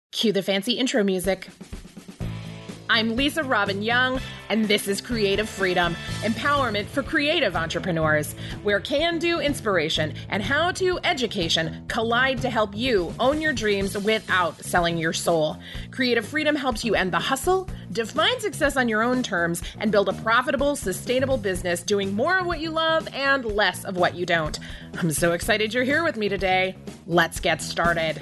Cue the fancy intro music. I'm Lisa Robin Young, and this is Creative Freedom, empowerment for creative entrepreneurs, where can-do inspiration and how-to education collide to help you own your dreams without selling your soul. Creative Freedom helps you end the hustle, define success on your own terms, and build a profitable, sustainable business doing more of what you love and less of what you don't. I'm so excited you're here with me today. Let's get started.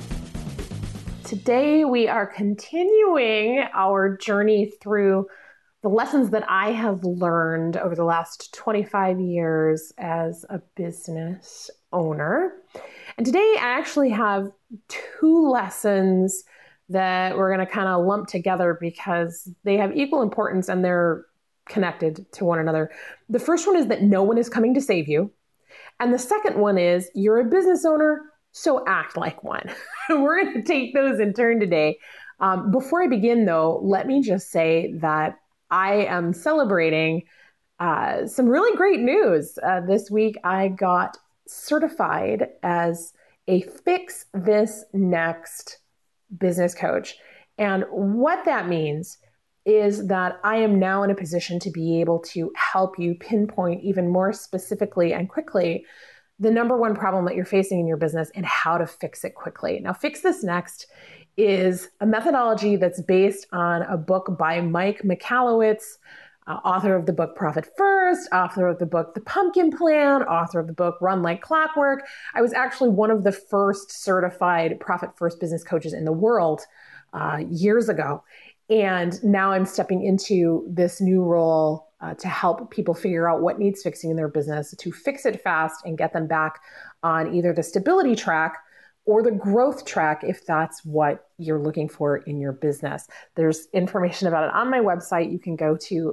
Today, we are continuing our journey through the lessons that I have learned over the last 25 years as a business owner. And today, I actually have two lessons that we're going to kind of lump together because they have equal importance and they're connected to one another. The first one is that no one is coming to save you. And the second one is you're a business owner, so act like one. We're going to take those in turn today. Before I begin, though, let me just say that I am celebrating some really great news. This week, I got certified as a Fix This Next business coach. And what that means is that I am now in a position to be able to help you pinpoint even more specifically and quickly the number one problem that you're facing in your business and how to fix it quickly. Now, Fix This Next is a methodology that's based on a book by Mike Michalowicz, author of the book Profit First, author of the book The Pumpkin Plan, author of the book Run Like Clockwork. I was actually one of the first certified Profit First business coaches in the world years ago. And now I'm stepping into this new role to help people figure out what needs fixing in their business, to fix it fast and get them back on either the stability track or the growth track if that's what you're looking for in your business. There's information about it on my website. You can go to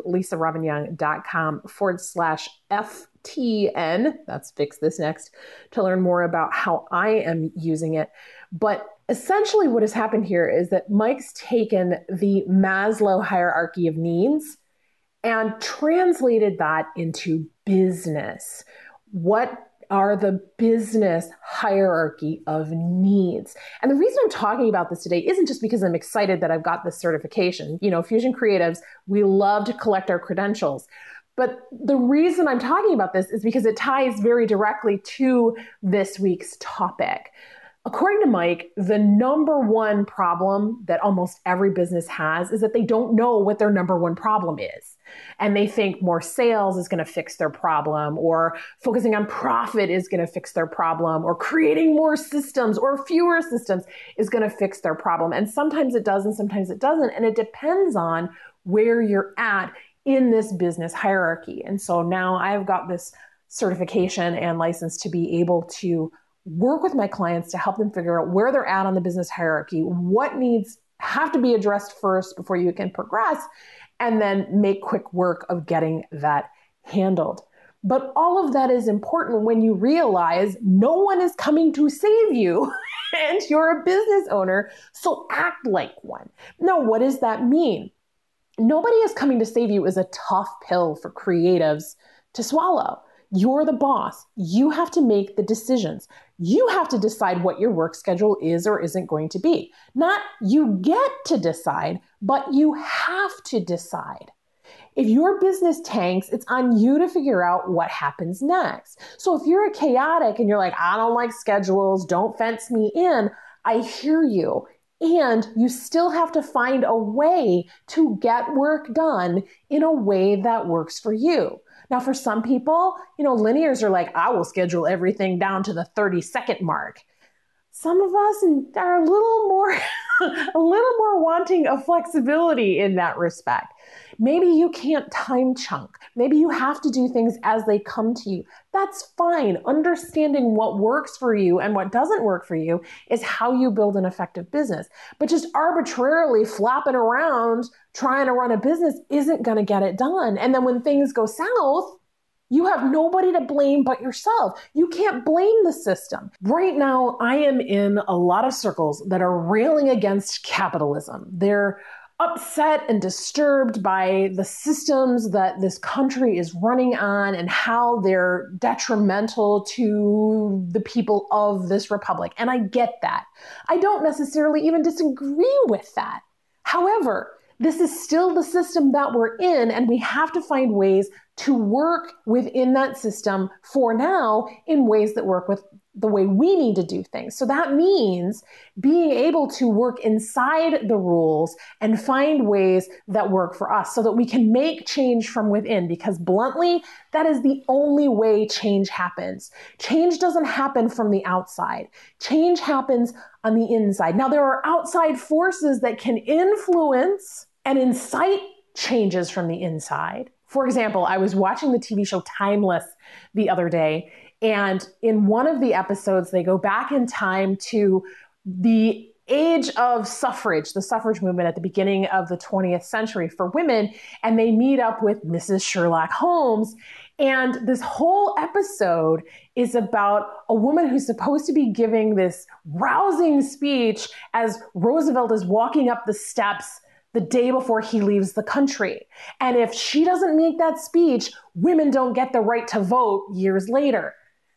lisarobinyoung.com/FTN, that's Fix This Next, to learn more about how I am using it. But essentially what has happened here is that Mike's taken the Maslow hierarchy of needs and translated that into business. What are the business hierarchy of needs? And the reason I'm talking about this today isn't just because I'm excited that I've got this certification. You know, Fusion Creatives, we love to collect our credentials. But the reason I'm talking about this is because it ties very directly to this week's topic. According to Mike, the number one problem that almost every business has is that they don't know what their number one problem is. And they think more sales is going to fix their problem, or focusing on profit is going to fix their problem, or creating more systems or fewer systems is going to fix their problem. And sometimes it does and sometimes it doesn't. And it depends on where you're at in this business hierarchy. And so now I've got this certification and license to be able to work with my clients to help them figure out where they're at on the business hierarchy, what needs have to be addressed first before you can progress, and then make quick work of getting that handled. But all of that is important when you realize no one is coming to save you and you're a business owner, so act like one. Now, what does that mean? Nobody is coming to save you is a tough pill for creatives to swallow. You're the boss. You have to make the decisions. You have to decide what your work schedule is or isn't going to be. Not you get to decide, but you have to decide. If your business tanks, it's on you to figure out what happens next. So if you're a chaotic and you're like, I don't like schedules, don't fence me in, I hear you. And you still have to find a way to get work done in a way that works for you. Now, for some people, linears are like, I will schedule everything down to the 30-second mark. Some of us are a little more wanting of flexibility in that respect. Maybe you can't time chunk. Maybe you have to do things as they come to you. That's fine. Understanding what works for you and what doesn't work for you is how you build an effective business. But just arbitrarily flopping around trying to run a business isn't going to get it done. And then when things go south, you have nobody to blame but yourself. You can't blame the system. Right now, I am in a lot of circles that are railing against capitalism. They're upset and disturbed by the systems that this country is running on and how they're detrimental to the people of this republic. And I get that. I don't necessarily even disagree with that. However, this is still the system that we're in, and we have to find ways to work within that system for now in ways that work with the way we need to do things. So that means being able to work inside the rules and find ways that work for us so that we can make change from within, because bluntly, that is the only way change happens. Change doesn't happen from the outside. Change happens on the inside. Now, there are outside forces that can influence and incite changes from the inside. For example, I was watching the TV show Timeless the other day, and in one of the episodes, they go back in time to the age of suffrage, the suffrage movement at the beginning of the 20th century for women, and they meet up with Mrs. Sherlock Holmes. And this whole episode is about a woman who's supposed to be giving this rousing speech as Roosevelt is walking up the steps the day before he leaves the country. And if she doesn't make that speech, women don't get the right to vote years later.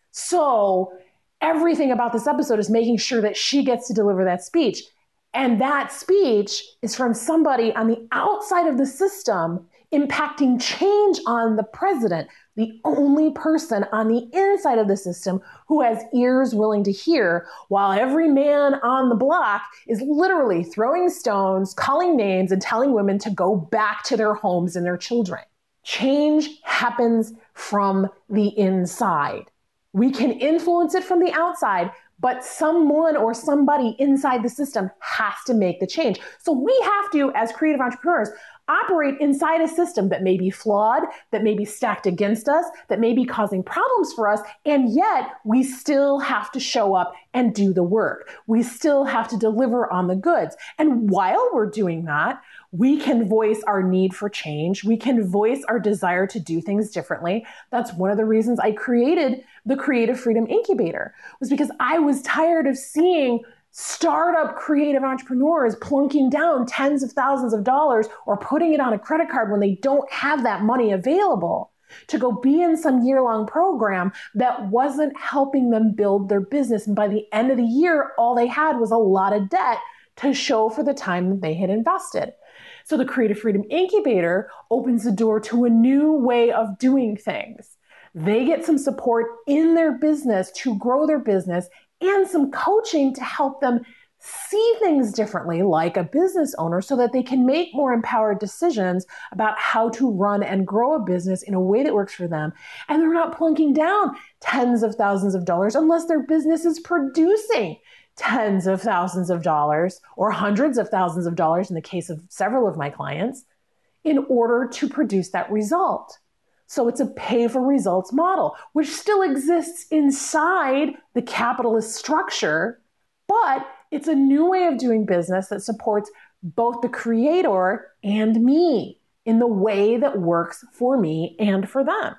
So everything about this episode is making sure that she gets to deliver that speech. And that speech is from somebody on the outside of the system impacting change on the president, the only person on the inside of the system who has ears willing to hear, while every man on the block is literally throwing stones, calling names, and telling women to go back to their homes and their children. Change happens from the inside. We can influence it from the outside, but someone or somebody inside the system has to make the change. So we have to, as creative entrepreneurs, operate inside a system that may be flawed, that may be stacked against us, that may be causing problems for us, and yet we still have to show up and do the work. We still have to deliver on the goods. And while we're doing that, we can voice our need for change. We can voice our desire to do things differently. That's one of the reasons I created the Creative Freedom Incubator, was because I was tired of seeing startup creative entrepreneurs plunking down tens of thousands of dollars or putting it on a credit card when they don't have that money available to go be in some year-long program that wasn't helping them build their business. And by the end of the year, all they had was a lot of debt to show for the time that they had invested. So the Creative Freedom Incubator opens the door to a new way of doing things. They get some support in their business to grow their business and some coaching to help them see things differently like a business owner so that they can make more empowered decisions about how to run and grow a business in a way that works for them. And they're not plunking down tens of thousands of dollars unless their business is producing tens of thousands of dollars or hundreds of thousands of dollars in the case of several of my clients in order to produce that result. So it's a pay for results model, which still exists inside the capitalist structure, but it's a new way of doing business that supports both the creator and me in the way that works for me and for them.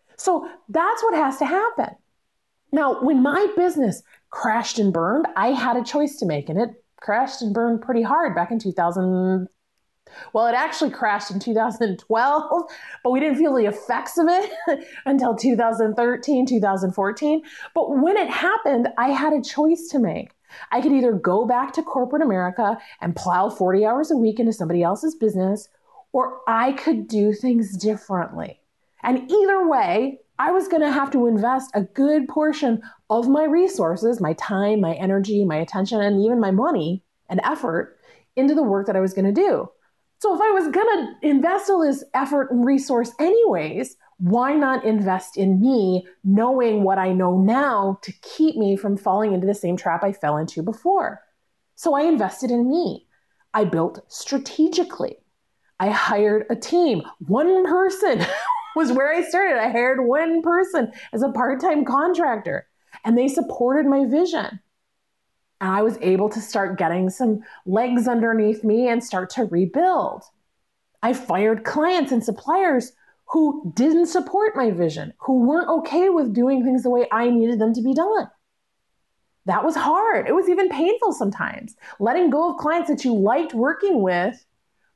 So that's what has to happen. Now, when my business crashed and burned, I had a choice to make, and it crashed and burned pretty hard back in 2000. Well, it actually crashed in 2012, but we didn't feel the effects of it until 2013, 2014. But when it happened, I had a choice to make. I could either go back to corporate America and plow 40 hours a week into somebody else's business, or I could do things differently. And either way, I was going to have to invest a good portion of my resources, my time, my energy, my attention, and even my money and effort into the work that I was going to do. So if I was going to invest all this effort and resource anyways, why not invest in me, knowing what I know now to keep me from falling into the same trap I fell into before? So I invested in me. I built strategically. I hired a team. One person was where I started. I hired one person as a part-time contractor, and they supported my vision. And I was able to start getting some legs underneath me and start to rebuild. I fired clients and suppliers who didn't support my vision, who weren't okay with doing things the way I needed them to be done. That was hard. It was even painful sometimes. Letting go of clients that you liked working with,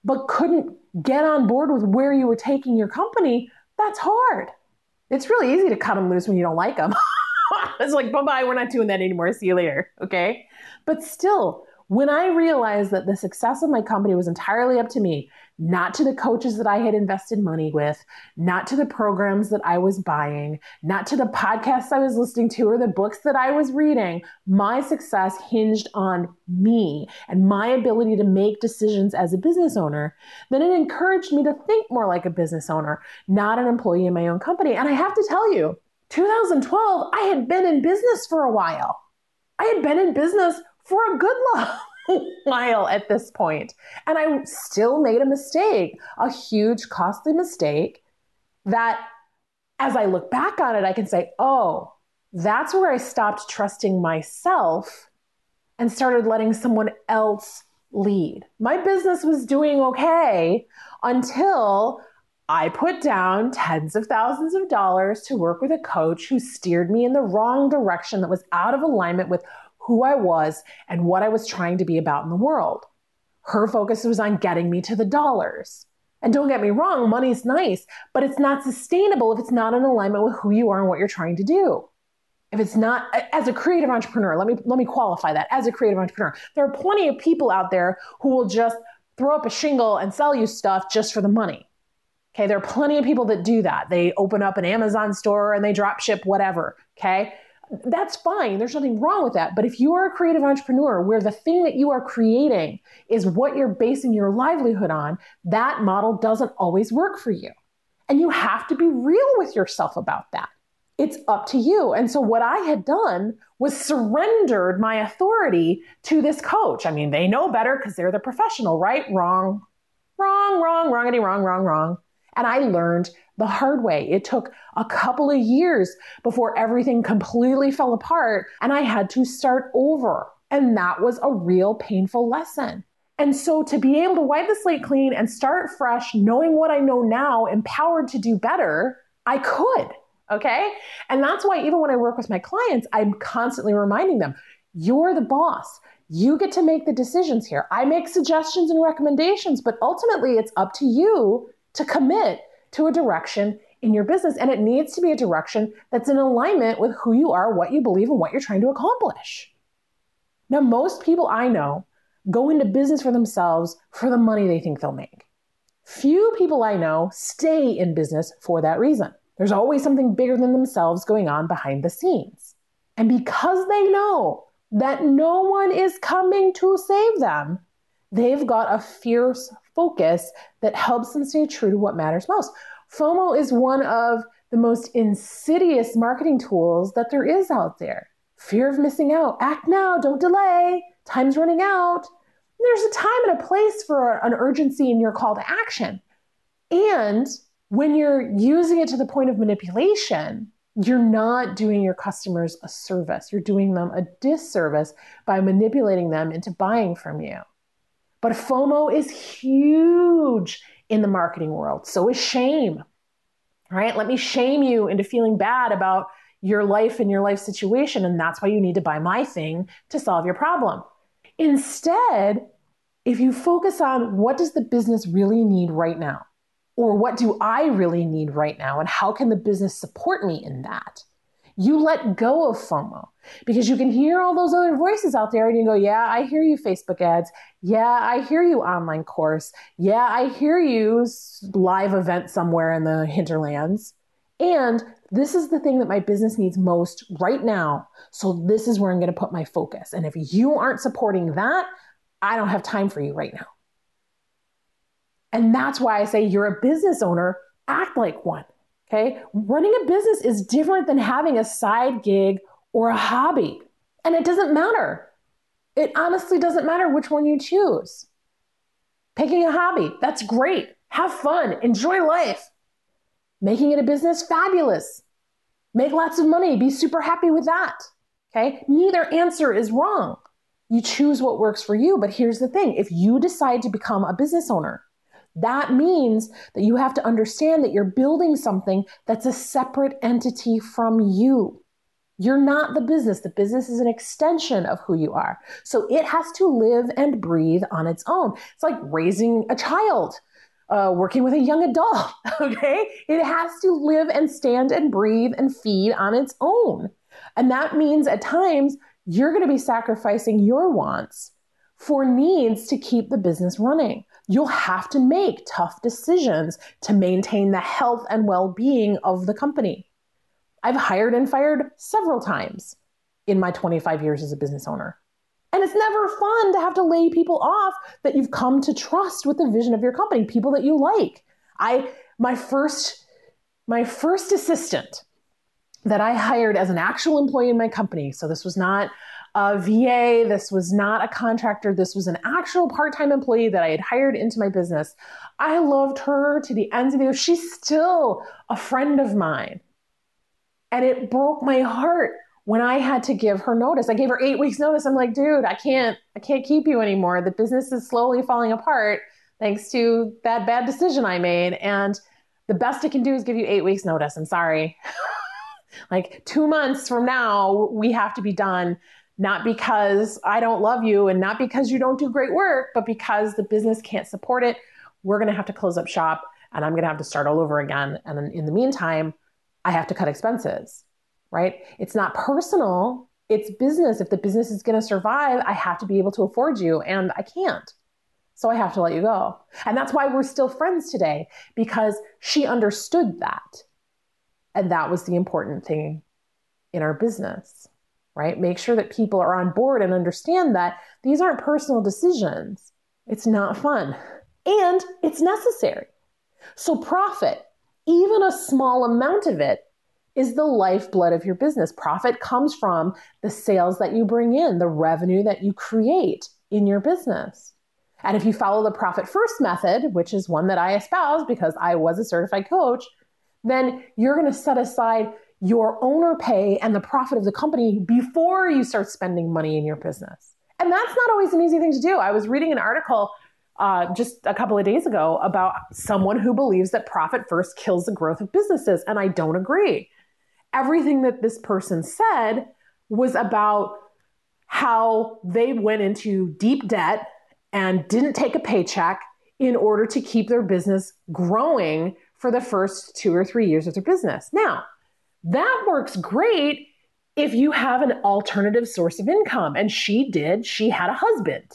but couldn't get on board with where you were taking your company, that's hard. It's really easy to cut them loose when you don't like them. It's like, bye-bye, we're not doing that anymore. See you later. Okay. But still, when I realized that the success of my company was entirely up to me, not to the coaches that I had invested money with, not to the programs that I was buying, not to the podcasts I was listening to or the books that I was reading, my success hinged on me and my ability to make decisions as a business owner, then it encouraged me to think more like a business owner, not an employee in my own company. And I have to tell you, 2012, I had been in business for a while. I had been in business for a good long while at this point. And I still made a mistake, a huge, costly mistake that as I look back on it, I can say, oh, that's where I stopped trusting myself and started letting someone else lead. My business was doing okay until I put down tens of thousands of dollars to work with a coach who steered me in the wrong direction that was out of alignment with who I was and what I was trying to be about in the world. Her focus was on getting me to the dollars. And don't get me wrong, money's nice, but it's not sustainable if it's not in alignment with who you are and what you're trying to do. If it's not, as a creative entrepreneur, let me qualify that. As a creative entrepreneur, there are plenty of people out there who will just throw up a shingle and sell you stuff just for the money. Okay, there are plenty of people that do that. They open up an Amazon store and they drop ship whatever. Okay, that's fine. There's nothing wrong with that. But if you are a creative entrepreneur where the thing that you are creating is what you're basing your livelihood on, that model doesn't always work for you. And you have to be real with yourself about that. It's up to you. And so what I had done was surrendered my authority to this coach. I mean, they know better because they're the professional, right? Wrong. And I learned the hard way. It took a couple of years before everything completely fell apart and I had to start over. And that was a real painful lesson. And so to be able to wipe the slate clean and start fresh, knowing what I know now, empowered to do better, I could. Okay. And that's why even when I work with my clients, I'm constantly reminding them, you're the boss. You get to make the decisions here. I make suggestions and recommendations, but ultimately it's up to you to commit to a direction in your business. And it needs to be a direction that's in alignment with who you are, what you believe, and what you're trying to accomplish. Now, most people I know go into business for themselves for the money they think they'll make. Few people I know stay in business for that reason. There's always something bigger than themselves going on behind the scenes. And because they know that no one is coming to save them, they've got a fierce focus that helps them stay true to what matters most. FOMO is one of the most insidious marketing tools that there is out there. Fear of missing out. Act now, don't delay. Time's running out. There's a time and a place for an urgency in your call to action. And when you're using it to the point of manipulation, you're not doing your customers a service. You're doing them a disservice by manipulating them into buying from you. But FOMO is huge in the marketing world. So is shame, right? Let me shame you into feeling bad about your life and your life situation. And that's why you need to buy my thing to solve your problem. Instead, if you focus on what does the business really need right now? Or what do I really need right now? And how can the business support me in that? You let go of FOMO because you can hear all those other voices out there and you go, yeah, I hear you Facebook ads. Yeah, I hear you online course. Yeah, I hear you live event somewhere in the hinterlands. And this is the thing that my business needs most right now. So this is where I'm going to put my focus. And if you aren't supporting that, I don't have time for you right now. And that's why I say you're a business owner, act like one. Okay, running a business is different than having a side gig or a hobby. And it doesn't matter. It honestly doesn't matter which one you choose. Picking a hobby, that's great. Have fun, enjoy life. Making it a business, fabulous. Make lots of money, be super happy with that. Okay, neither answer is wrong. You choose what works for you. But here's the thing, if you decide to become a business owner, that means that you have to understand that you're building something that's a separate entity from you. You're not the business. The business is an extension of who you are. So it has to live and breathe on its own. It's like raising a child, working with a young adult, okay? It has to live and stand and breathe and feed on its own. And that means at times you're going to be sacrificing your wants for needs to keep the business running. You'll have to make tough decisions to maintain the health and well-being of the company. I've hired and fired several times in my 25 years as a business owner. And it's never fun to have to lay people off that you've come to trust with the vision of your company, people that you like. My first assistant that I hired as an actual employee in my company, so this was not a VA, this was not a contractor, this was an actual part-time employee that I had hired into my business. I loved her to the ends of the earth. She's still a friend of mine. And it broke my heart when I had to give her notice. I gave her 8 weeks notice. I'm like, dude, I can't keep you anymore. The business is slowly falling apart thanks to that bad decision I made. And the best I can do is give you 8 weeks notice. I'm sorry. Like 2 months from now, we have to be done. Not because I don't love you and not because you don't do great work, but because the business can't support it. We're going to have to close up shop and I'm going to have to start all over again. And in the meantime, I have to cut expenses, right? It's not personal. It's business. If the business is going to survive, I have to be able to afford you and I can't. So I have to let you go. And that's why we're still friends today, because she understood that. And that was the important thing in our business, right? Make sure that people are on board and understand that these aren't personal decisions. It's not fun and it's necessary. So profit, even a small amount of it, is the lifeblood of your business. Profit comes from the sales that you bring in, the revenue that you create in your business. And if you follow the profit first method, which is one that I espouse because I was a certified coach, then you're going to set aside your owner pay and the profit of the company before you start spending money in your business. And that's not always an easy thing to do. I was reading an article just a couple of days ago about someone who believes that profit first kills the growth of businesses. And I don't agree. Everything that this person said was about how they went into deep debt and didn't take a paycheck in order to keep their business growing for the first 2 or 3 years of their business. Now, that works great if you have an alternative source of income. And she did. She had a husband.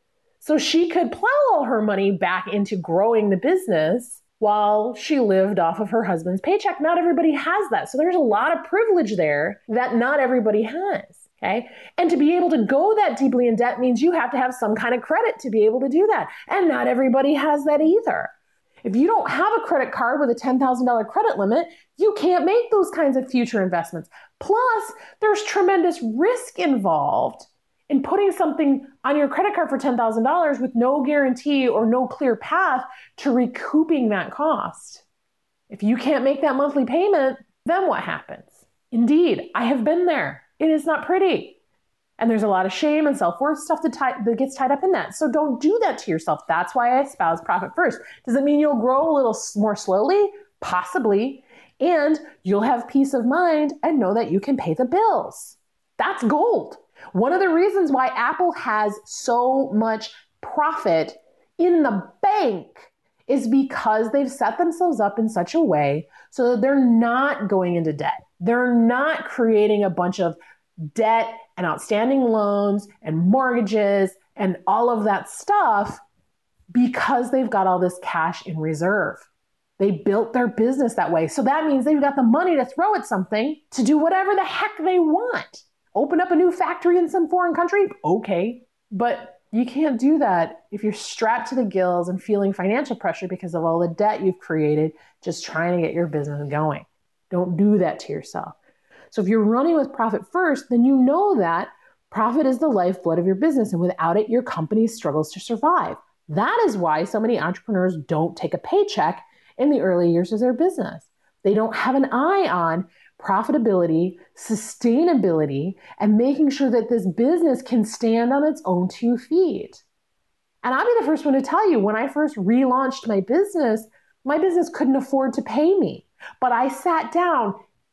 So she could plow all her money back into growing the business while she lived off of her husband's paycheck. Not everybody has that. So there's a lot of privilege there that not everybody has. Okay. And to be able to go that deeply in debt means you have to have some kind of credit to be able to do that. And not everybody has that either. If you don't have a credit card with a $10,000 credit limit, you can't make those kinds of future investments. Plus, there's tremendous risk involved in putting something on your credit card for $10,000 with no guarantee or no clear path to recouping that cost. If you can't make that monthly payment, then what happens? Indeed, I have been there. It is not pretty. And there's a lot of shame and self-worth stuff that gets tied up in that. So don't do that to yourself. That's why I espouse profit first. Does it mean you'll grow a little more slowly? Possibly. And you'll have peace of mind and know that you can pay the bills. That's gold. One of the reasons why Apple has so much profit in the bank is because they've set themselves up in such a way so that they're not going into debt. They're not creating a bunch of debt and outstanding loans and mortgages and all of that stuff because they've got all this cash in reserve. They built their business that way. So that means they've got the money to throw at something to do whatever the heck they want. Open up a new factory in some foreign country? Okay. But you can't do that if you're strapped to the gills and feeling financial pressure because of all the debt you've created just trying to get your business going. Don't do that to yourself. So if you're running with profit first, then you know that profit is the lifeblood of your business, and without it, your company struggles to survive. That is why so many entrepreneurs don't take a paycheck in the early years of their business. They don't have an eye on profitability, sustainability, and making sure that this business can stand on its own 2 feet. And I'll be the first one to tell you, when I first relaunched my business couldn't afford to pay me. But I sat down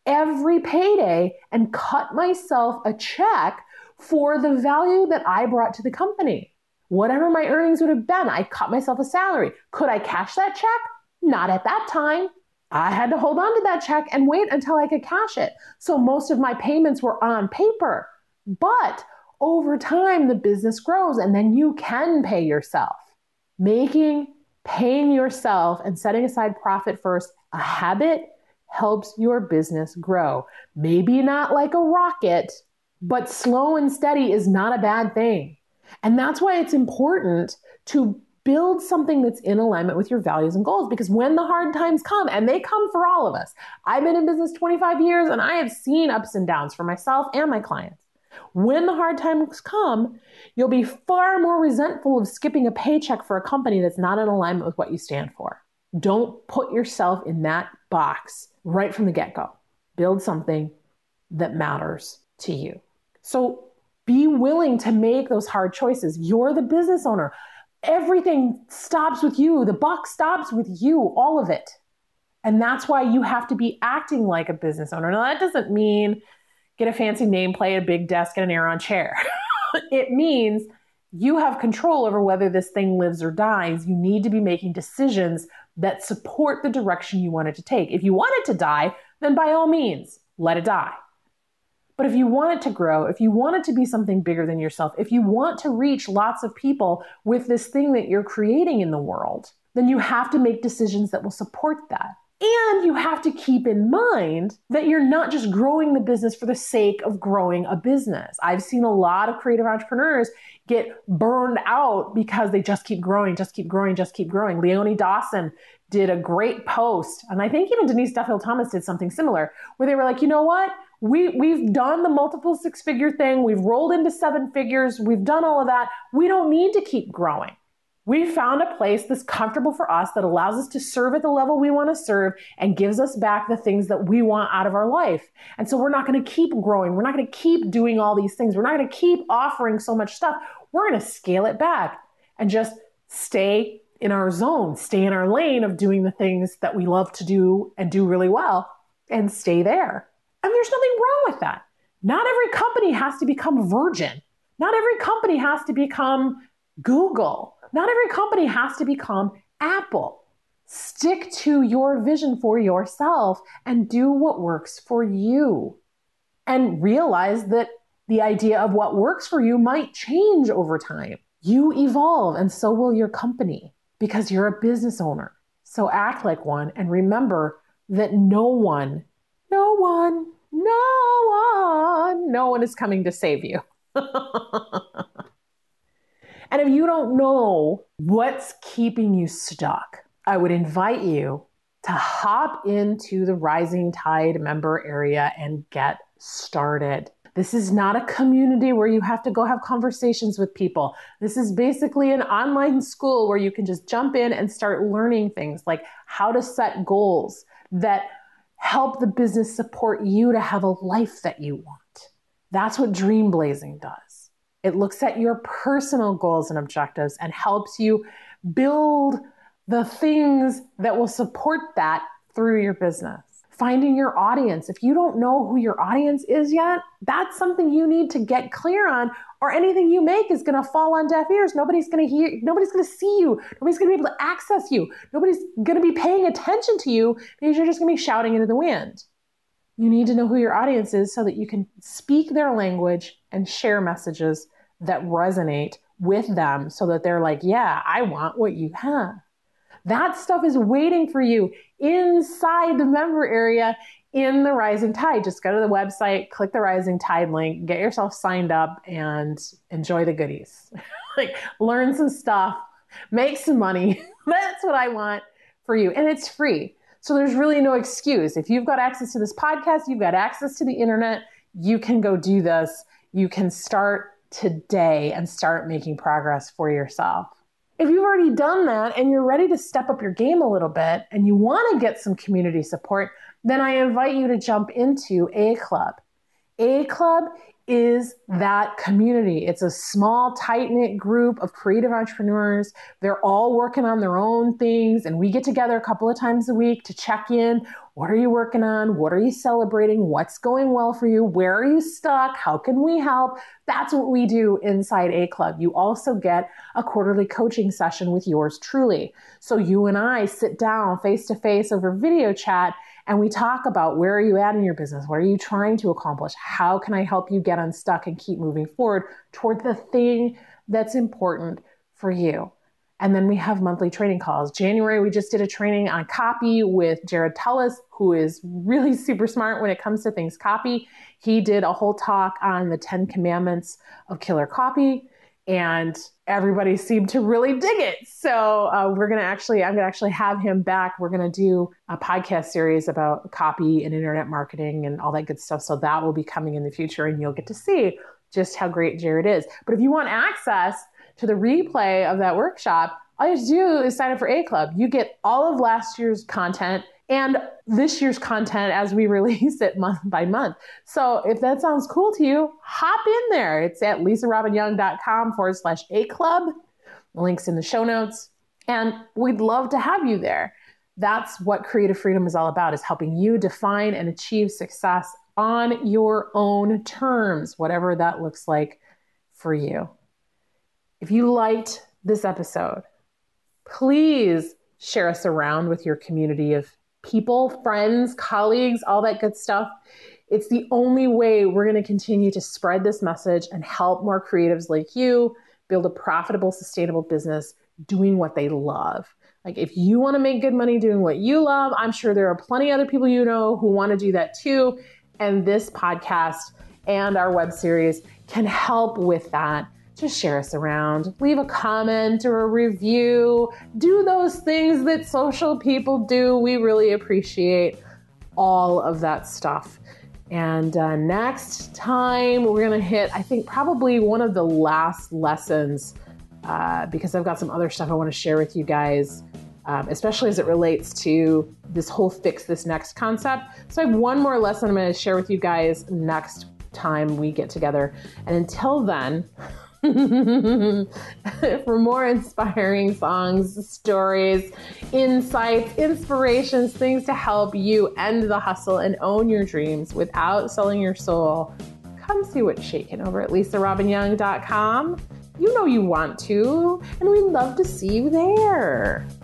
every payday and cut myself a check for the value that I brought to the company. Whatever my earnings would have been, I cut myself a salary. Could I cash that check? Not at that time. I had to hold on to that check and wait until I could cash it. So most of my payments were on paper. But over time, the business grows and then you can pay yourself. Paying yourself and setting aside profit first a habit helps your business grow. Maybe not like a rocket, but slow and steady is not a bad thing. And that's why it's important to build something that's in alignment with your values and goals, because when the hard times come, and they come for all of us, I've been in business 25 years and I have seen ups and downs for myself and my clients. When the hard times come, you'll be far more resentful of skipping a paycheck for a company that's not in alignment with what you stand for. Don't put yourself in that box right from the get-go. Build something that matters to you. So be willing to make those hard choices. You're the business owner. Everything stops with you. The buck stops with you, all of it. And that's why you have to be acting like a business owner. Now, that doesn't mean get a fancy nameplate, a big desk, and an Aeron chair. It means you have control over whether this thing lives or dies. You need to be making decisions that support the direction you want it to take. If you want it to die, then by all means, let it die. But if you want it to grow, if you want it to be something bigger than yourself, if you want to reach lots of people with this thing that you're creating in the world, then you have to make decisions that will support that. And you have to keep in mind that you're not just growing the business for the sake of growing a business. I've seen a lot of creative entrepreneurs get burned out because they just keep growing, just keep growing, just keep growing. Leonie Dawson did a great post, and I think even Denise Duffield-Thomas did something similar, where they were like, you know what? We've done the multiple six-figure thing. We've rolled into seven figures. We've done all of that. We don't need to keep growing. We found a place that's comfortable for us, that allows us to serve at the level we want to serve and gives us back the things that we want out of our life. And so we're not going to keep growing. We're not going to keep doing all these things. We're not going to keep offering so much stuff. We're going to scale it back and just stay in our zone, stay in our lane of doing the things that we love to do and do really well, and stay there. And there's nothing wrong with that. Not every company has to become Virgin. Not every company has to become Google. Not every company has to become Apple. Stick to your vision for yourself and do what works for you. And realize that the idea of what works for you might change over time. You evolve, and so will your company, because you're a business owner. So act like one, and remember that no one is coming to save you. And if you don't know what's keeping you stuck, I would invite you to hop into the Rising Tide member area and get started. This is not a community where you have to go have conversations with people. This is basically an online school where you can just jump in and start learning things like how to set goals that help the business support you to have a life that you want. That's what Dream Blazing does. It looks at your personal goals and objectives and helps you build the things that will support that through your business. Finding your audience. If you don't know who your audience is yet, that's something you need to get clear on, or anything you make is going to fall on deaf ears. Nobody's going to hear, nobody's going to see you. Nobody's going to be able to access you. Nobody's going to be paying attention to you because you're just going to be shouting into the wind. You need to know who your audience is so that you can speak their language and share messages that resonate with them so that they're like, yeah, I want what you have. That stuff is waiting for you inside the member area in the Rising Tide. Just go to the website, click the Rising Tide link, get yourself signed up, and enjoy the goodies. Like, learn some stuff, make some money. That's what I want for you. And it's free. So there's really no excuse. If you've got access to this podcast, you've got access to the internet, you can go do this. You can start today and start making progress for yourself. If you've already done that and you're ready to step up your game a little bit and you want to get some community support, then I invite you to jump into A Club. A Club is that community. It's a small, tight-knit group of creative entrepreneurs. They're all working on their own things, and we get together a couple of times a week to check in. What are you working on? What are you celebrating? What's going well for you? Where are you stuck? How can we help? That's what we do inside A Club. You also get a quarterly coaching session with yours truly. So you and I sit down face to face over video chat and we talk about where are you at in your business? What are you trying to accomplish? How can I help you get unstuck and keep moving forward toward the thing that's important for you? And then we have monthly training calls. January, we just did a training on copy with Jared Tullis, who is really super smart when it comes to things copy. He did a whole talk on the 10 commandments of killer copy, and everybody seemed to really dig it. So I'm going to actually have him back. We're going to do a podcast series about copy and internet marketing and all that good stuff. So that will be coming in the future, and you'll get to see just how great Jared is. But if you want access to the replay of that workshop, all you have to do is sign up for A Club. You get all of last year's content and this year's content as we release it month by month. So if that sounds cool to you, hop in there. It's at lisarobinyoung.com/A Club. The link's in the show notes. And we'd love to have you there. That's what Creative Freedom is all about, is helping you define and achieve success on your own terms, whatever that looks like for you. If you liked this episode, please share us around with your community of people, friends, colleagues, all that good stuff. It's the only way we're going to continue to spread this message and help more creatives like you build a profitable, sustainable business doing what they love. Like if you want to make good money doing what you love, I'm sure there are plenty of other people you know who want to do that too. And this podcast and our web series can help with that. Just share us around, leave a comment or a review, do those things that social people do. We really appreciate all of that stuff. And next time we're going to hit, I think, probably one of the last lessons because I've got some other stuff I want to share with you guys, especially as it relates to this whole fix this next concept. So I have one more lesson I'm going to share with you guys next time we get together. And until then, for more inspiring songs, stories, insights, inspirations, things to help you end the hustle and own your dreams without selling your soul, come see what's shaking over at lisarobinyoung.com. You know you want to, and we'd love to see you there.